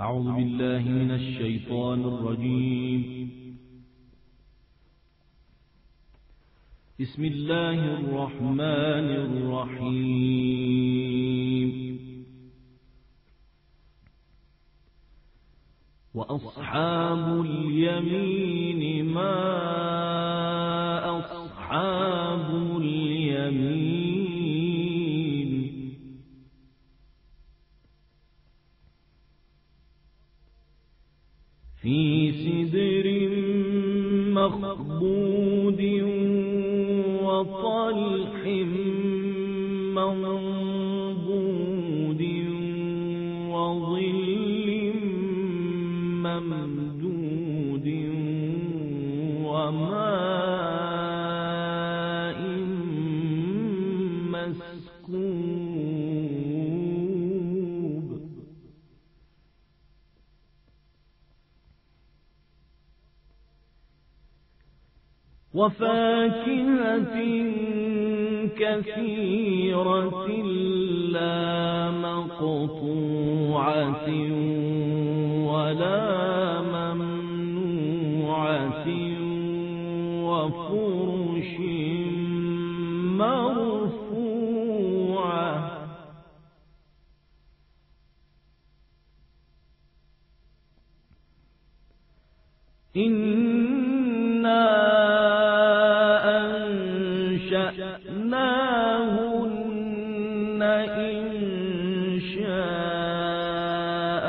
أعوذ بالله من الشيطان الرجيم. بسم الله الرحمن الرحيم. وأصحاب اليمين ما أصحاب اليمين. في سدر مخضود وطلح منضود وظل ممدود وماء مسكوب. وفاكهة كثيرة لا مقطوعة ولا ممنوعة وفرش مرفوعة. إنا أنشأناهن إنشاء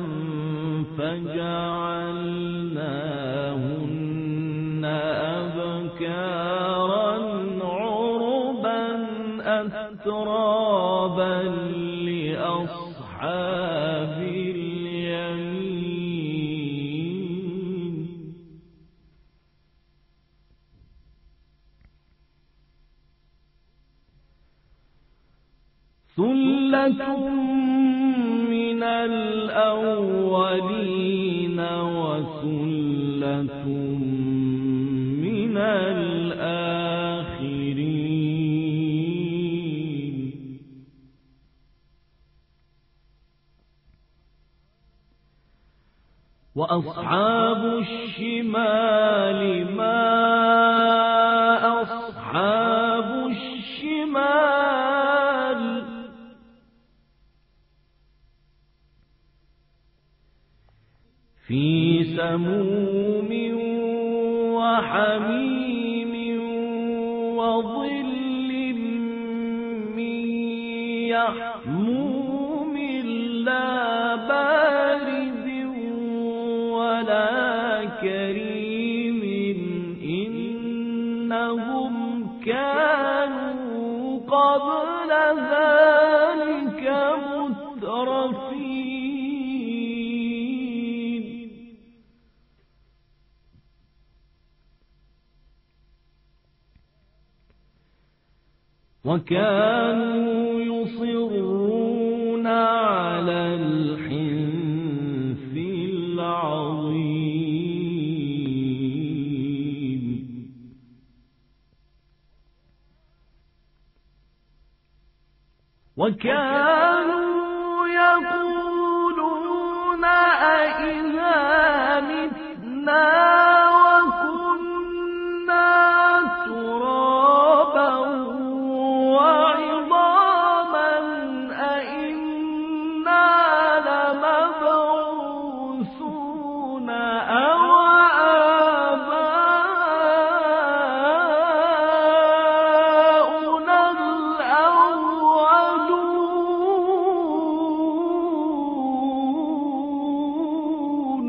فجعلناهن أبكارا عربا أترابا لأصحاب اليمين. ثلة من الأولين وثلة من الآخرين. وأصحاب الشمال ما أصحاب الشمال. في سموم وحميم وظل من يحموم لا بارد ولا كريم. إنهم كانوا قبل ذلك مترفين. وكانوا يصرون على الحنث العظيم. وكانوا يقولون أئذا متنا وكنا ترابا وعظاما أئنا لمبعوثون أو آباؤنا الأولون.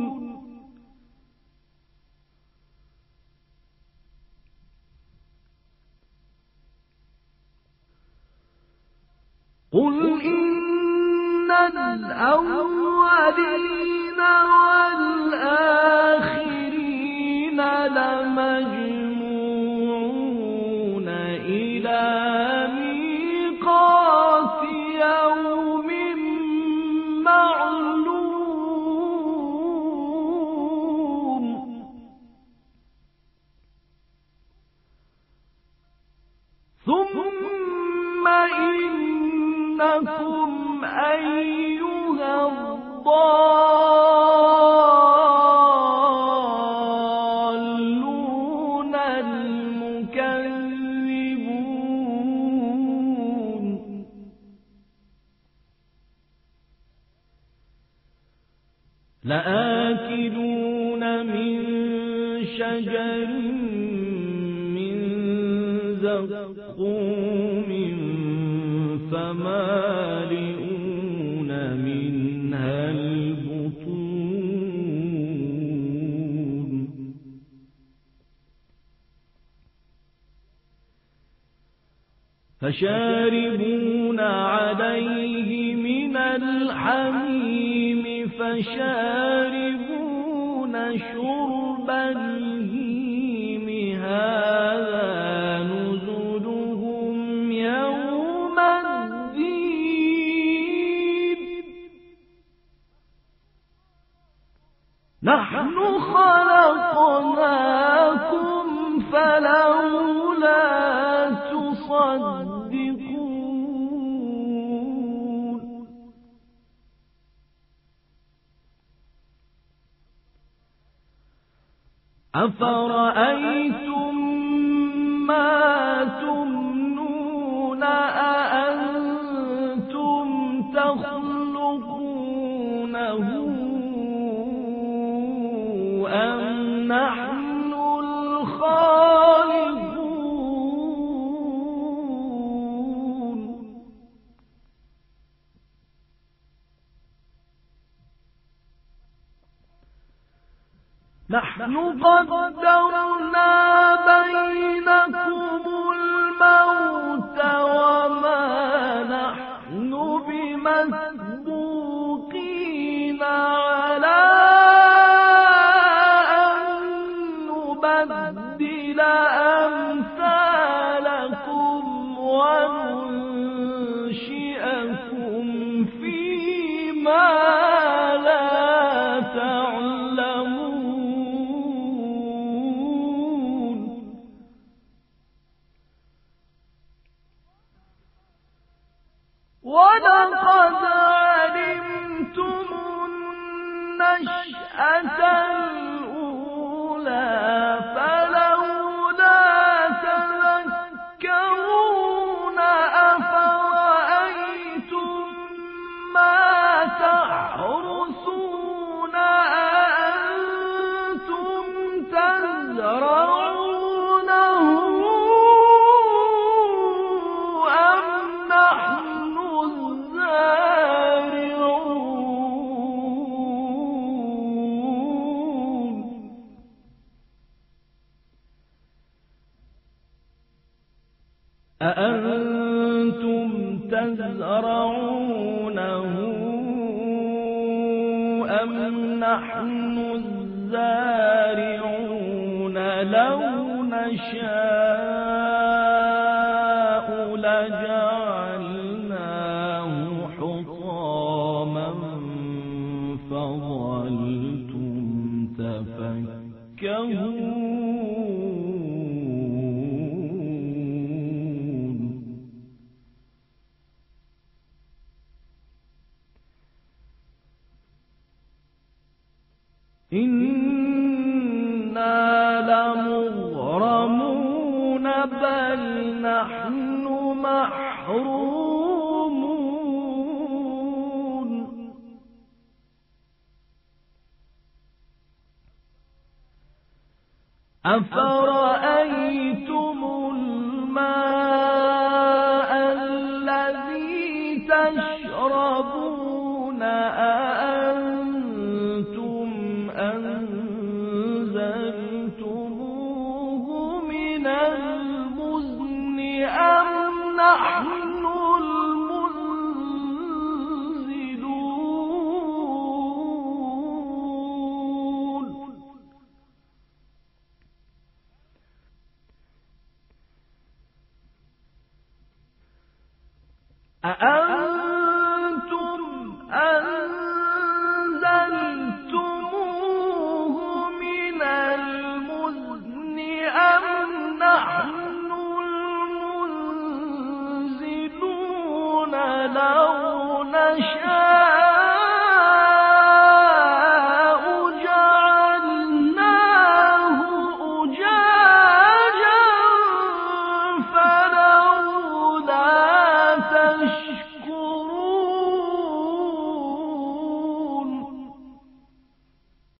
قل إن الأولين والآخرين لمجموعون إلى ميقات يوم معلوم. ثم إنكم أيها الضالون لآكلون من شجر من زقوم فمالئون منها البطون فشاربون عليه من الحميم فشاربون شرب الهيم هذا نزلهم يوم الدين نحن خلقناكم فلولا تصدقون أفرأيتم ما تمنون أأنتم تخلقونه أم نحن الخالقون نحن قدرنا بينكم الموت وما نحن بمسبوقين على أن نبدل أمثالكم وننشئكم فيما لا تعلمون ولقد علمتم النشأة الأولى فلولا تذكرون أفرأيتم ما تحرثون أأنتم تزرعونه أم نحن الزارعون أأنتم تزرعونه أم نحن الزارعون لو نشاء لجعلناه حطاما فظلتم تفكهون إنا لمغرمون بل نحن محرومون أفرأيتم الماء الذي تشربون أأنتم أنزلتموه من المزن أم نحن المنزلون أأنتم